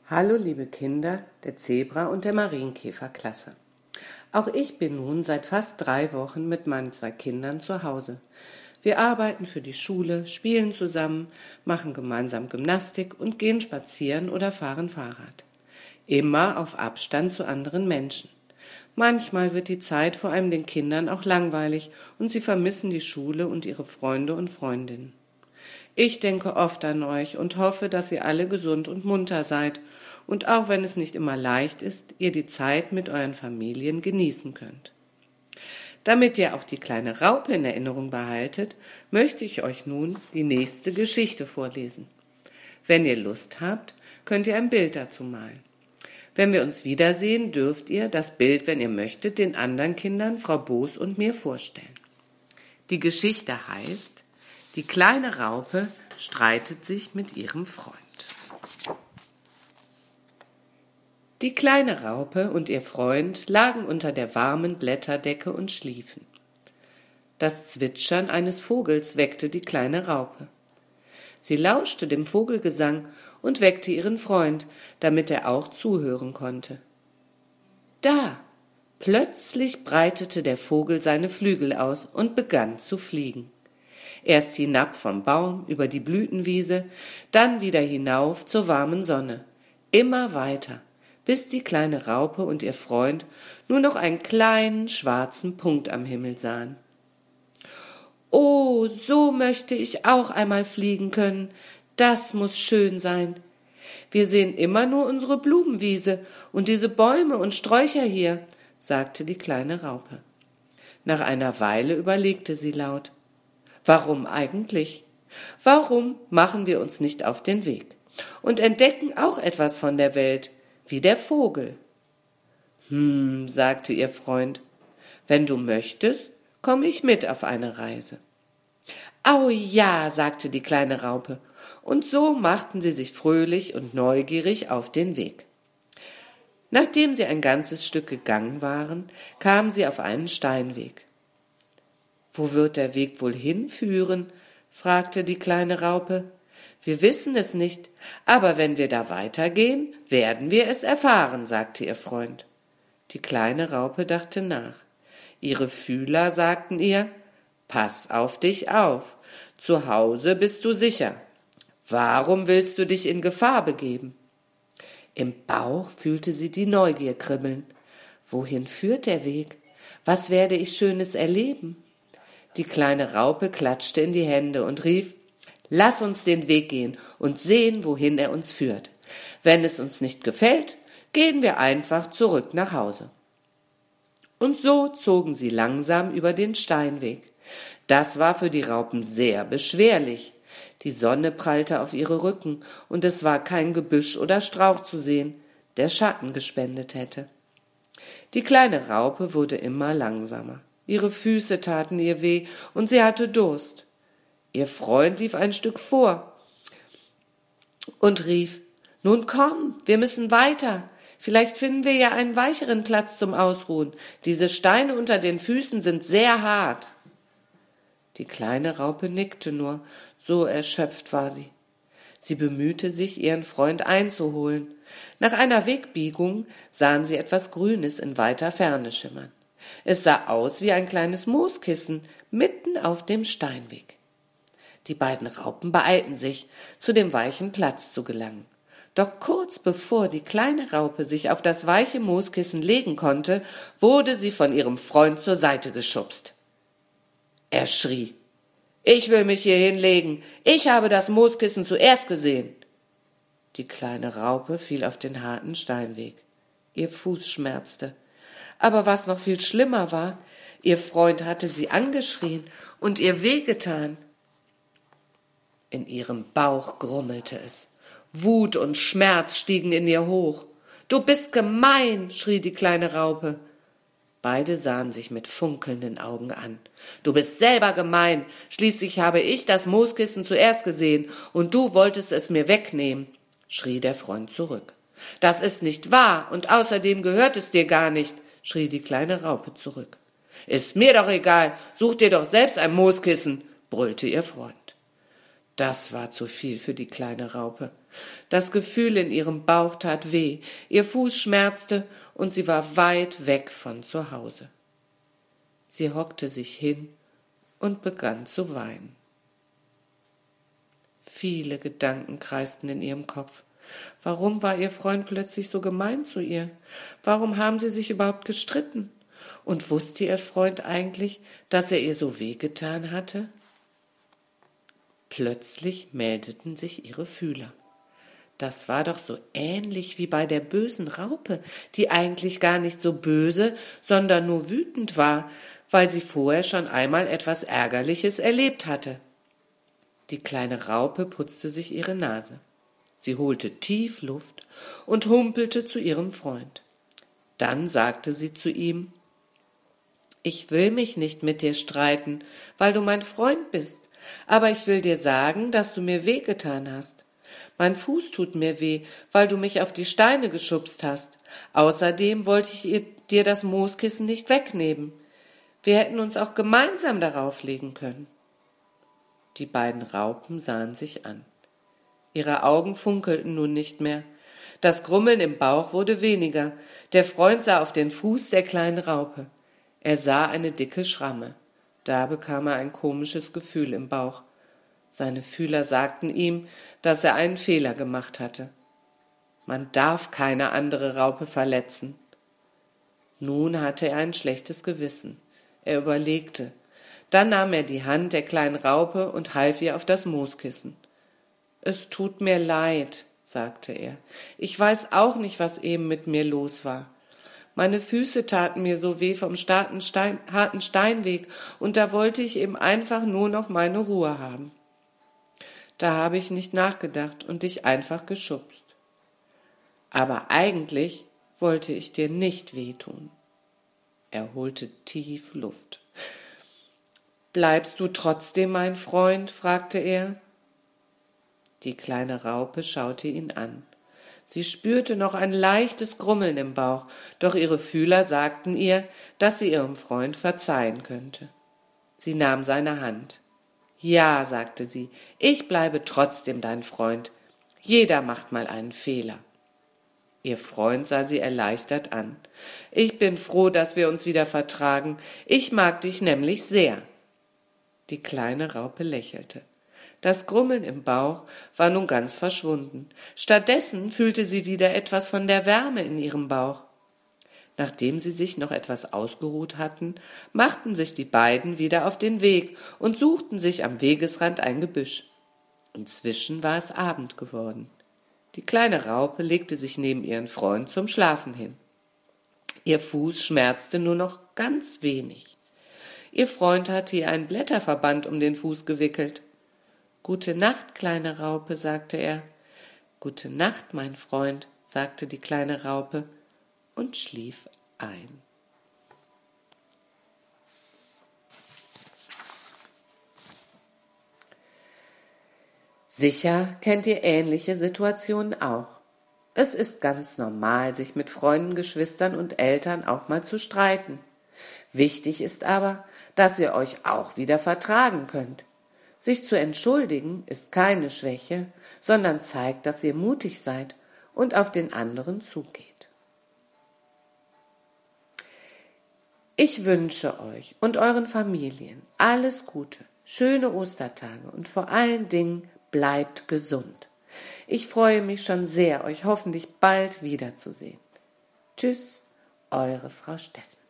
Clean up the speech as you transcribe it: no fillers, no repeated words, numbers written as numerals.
Hallo liebe Kinder der Zebra- und der Marienkäferklasse. Auch ich bin nun seit fast 3 Wochen mit meinen 2 Kindern zu Hause. Wir arbeiten für die Schule, spielen zusammen, machen gemeinsam Gymnastik und gehen spazieren oder fahren Fahrrad. Immer auf Abstand zu anderen Menschen. Manchmal wird die Zeit vor allem den Kindern auch langweilig und sie vermissen die Schule und ihre Freunde und Freundinnen. Ich denke oft an euch und hoffe, dass ihr alle gesund und munter seid und auch wenn es nicht immer leicht ist, ihr die Zeit mit euren Familien genießen könnt. Damit ihr auch die kleine Raupe in Erinnerung behaltet, möchte ich euch nun die nächste Geschichte vorlesen. Wenn ihr Lust habt, könnt ihr ein Bild dazu malen. Wenn wir uns wiedersehen, dürft ihr das Bild, wenn ihr möchtet, den anderen Kindern, Frau Boos und mir vorstellen. Die Geschichte heißt: Die kleine Raupe streitet sich mit ihrem Freund. Die kleine Raupe und ihr Freund lagen unter der warmen Blätterdecke und schliefen. Das Zwitschern eines Vogels weckte die kleine Raupe. Sie lauschte dem Vogelgesang und weckte ihren Freund, damit er auch zuhören konnte. Da! Plötzlich breitete der Vogel seine Flügel aus und begann zu fliegen. Erst hinab vom Baum über die Blütenwiese, dann wieder hinauf zur warmen Sonne. Immer weiter, bis die kleine Raupe und ihr Freund nur noch einen kleinen schwarzen Punkt am Himmel sahen. »Oh, so möchte ich auch einmal fliegen können. Das muß schön sein. Wir sehen immer nur unsere Blumenwiese und diese Bäume und Sträucher hier«, sagte die kleine Raupe. Nach einer Weile überlegte sie laut: »Warum eigentlich? Warum machen wir uns nicht auf den Weg und entdecken auch etwas von der Welt, wie der Vogel?« Sagte ihr Freund, »wenn du möchtest, komme ich mit auf eine Reise.« »Au ja«, sagte die kleine Raupe, und so machten sie sich fröhlich und neugierig auf den Weg. Nachdem sie ein ganzes Stück gegangen waren, kamen sie auf einen Steinweg. »Wo wird der Weg wohl hinführen?« fragte die kleine Raupe. »Wir wissen es nicht, aber wenn wir da weitergehen, werden wir es erfahren«, sagte ihr Freund. Die kleine Raupe dachte nach. Ihre Fühler sagten ihr: »Pass auf dich auf, zu Hause bist du sicher. Warum willst du dich in Gefahr begeben?« Im Bauch fühlte sie die Neugier kribbeln. Wohin führt der Weg? Was werde ich Schönes erleben? Die kleine Raupe klatschte in die Hände und rief: »Lass uns den Weg gehen und sehen, wohin er uns führt. Wenn es uns nicht gefällt, gehen wir einfach zurück nach Hause.« Und so zogen sie langsam über den Steinweg. Das war für die Raupen sehr beschwerlich. Die Sonne prallte auf ihre Rücken, und es war kein Gebüsch oder Strauch zu sehen, der Schatten gespendet hätte. Die kleine Raupe wurde immer langsamer. Ihre Füße taten ihr weh, und sie hatte Durst. Ihr Freund lief ein Stück vor und rief: »Nun komm, wir müssen weiter. Vielleicht finden wir ja einen weicheren Platz zum Ausruhen. Diese Steine unter den Füßen sind sehr hart.« Die kleine Raupe nickte nur, so erschöpft war sie. Sie bemühte sich, ihren Freund einzuholen. Nach einer Wegbiegung sahen sie etwas Grünes in weiter Ferne schimmern. Es sah aus wie ein kleines Mooskissen mitten auf dem Steinweg. Die beiden Raupen beeilten sich, zu dem weichen Platz zu gelangen. Doch kurz bevor die kleine Raupe sich auf das weiche Mooskissen legen konnte, wurde sie von ihrem Freund zur Seite geschubst. Er schrie: »Ich will mich hier hinlegen. Ich habe das Mooskissen zuerst gesehen.« Die kleine Raupe fiel auf den harten Steinweg. Ihr Fuß schmerzte. Aber was noch viel schlimmer war, ihr Freund hatte sie angeschrien und ihr wehgetan. In ihrem Bauch grummelte es. Wut und Schmerz stiegen in ihr hoch. »Du bist gemein«, schrie die kleine Raupe. Beide sahen sich mit funkelnden Augen an. »Du bist selber gemein. Schließlich habe ich das Mooskissen zuerst gesehen und du wolltest es mir wegnehmen«, schrie der Freund zurück. »Das ist nicht wahr und außerdem gehört es dir gar nicht«, schrie die kleine Raupe zurück. »Ist mir doch egal. Such dir doch selbst ein Mooskissen«, brüllte ihr Freund. Das war zu viel für die kleine Raupe. Das Gefühl in ihrem Bauch tat weh, ihr Fuß schmerzte und sie war weit weg von zu Hause. Sie hockte sich hin und begann zu weinen. Viele Gedanken kreisten in ihrem Kopf. Warum war ihr Freund plötzlich so gemein zu ihr? Warum haben sie sich überhaupt gestritten? Und wusste ihr Freund eigentlich, dass er ihr so wehgetan hatte? Plötzlich meldeten sich ihre Fühler. Das war doch so ähnlich wie bei der bösen Raupe, die eigentlich gar nicht so böse, sondern nur wütend war, weil sie vorher schon einmal etwas Ärgerliches erlebt hatte. Die kleine Raupe putzte sich ihre Nase. Sie holte tief Luft und humpelte zu ihrem Freund. Dann sagte sie zu ihm: »Ich will mich nicht mit dir streiten, weil du mein Freund bist, aber ich will dir sagen, dass du mir wehgetan hast. Mein Fuß tut mir weh, weil du mich auf die Steine geschubst hast. Außerdem wollte ich dir das Mooskissen nicht wegnehmen. Wir hätten uns auch gemeinsam darauf legen können.« Die beiden Raupen sahen sich an. Ihre Augen funkelten nun nicht mehr. Das Grummeln im Bauch wurde weniger. Der Freund sah auf den Fuß der kleinen Raupe. Er sah eine dicke Schramme. Da bekam er ein komisches Gefühl im Bauch. Seine Fühler sagten ihm, dass er einen Fehler gemacht hatte. Man darf keine andere Raupe verletzen. Nun hatte er ein schlechtes Gewissen. Er überlegte. Dann nahm er die Hand der kleinen Raupe und half ihr auf das Mooskissen. »Es tut mir leid«, sagte er. »Ich weiß auch nicht, was eben mit mir los war. Meine Füße taten mir so weh vom harten Steinweg, und da wollte ich eben einfach nur noch meine Ruhe haben. Da habe ich nicht nachgedacht und dich einfach geschubst. Aber eigentlich wollte ich dir nicht wehtun.« Er holte tief Luft. »Bleibst du trotzdem mein Freund?« fragte er. Die kleine Raupe schaute ihn an. Sie spürte noch ein leichtes Grummeln im Bauch, doch ihre Fühler sagten ihr, dass sie ihrem Freund verzeihen könnte. Sie nahm seine Hand. »Ja«, sagte sie, »ich bleibe trotzdem dein Freund. Jeder macht mal einen Fehler.« Ihr Freund sah sie erleichtert an. »Ich bin froh, dass wir uns wieder vertragen. Ich mag dich nämlich sehr.« Die kleine Raupe lächelte. Das Grummeln im Bauch war nun ganz verschwunden. Stattdessen fühlte sie wieder etwas von der Wärme in ihrem Bauch. Nachdem sie sich noch etwas ausgeruht hatten, machten sich die beiden wieder auf den Weg und suchten sich am Wegesrand ein Gebüsch. Inzwischen war es Abend geworden. Die kleine Raupe legte sich neben ihren Freund zum Schlafen hin. Ihr Fuß schmerzte nur noch ganz wenig. Ihr Freund hatte ihr einen Blätterverband um den Fuß gewickelt. »Gute Nacht, kleine Raupe«, sagte er. »Gute Nacht, mein Freund«, sagte die kleine Raupe und schlief ein. Sicher kennt ihr ähnliche Situationen auch. Es ist ganz normal, sich mit Freunden, Geschwistern und Eltern auch mal zu streiten. Wichtig ist aber, dass ihr euch auch wieder vertragen könnt. Sich zu entschuldigen ist keine Schwäche, sondern zeigt, dass ihr mutig seid und auf den anderen zugeht. Ich wünsche euch und euren Familien alles Gute, schöne Ostertage und vor allen Dingen bleibt gesund. Ich freue mich schon sehr, euch hoffentlich bald wiederzusehen. Tschüss, eure Frau Steffen.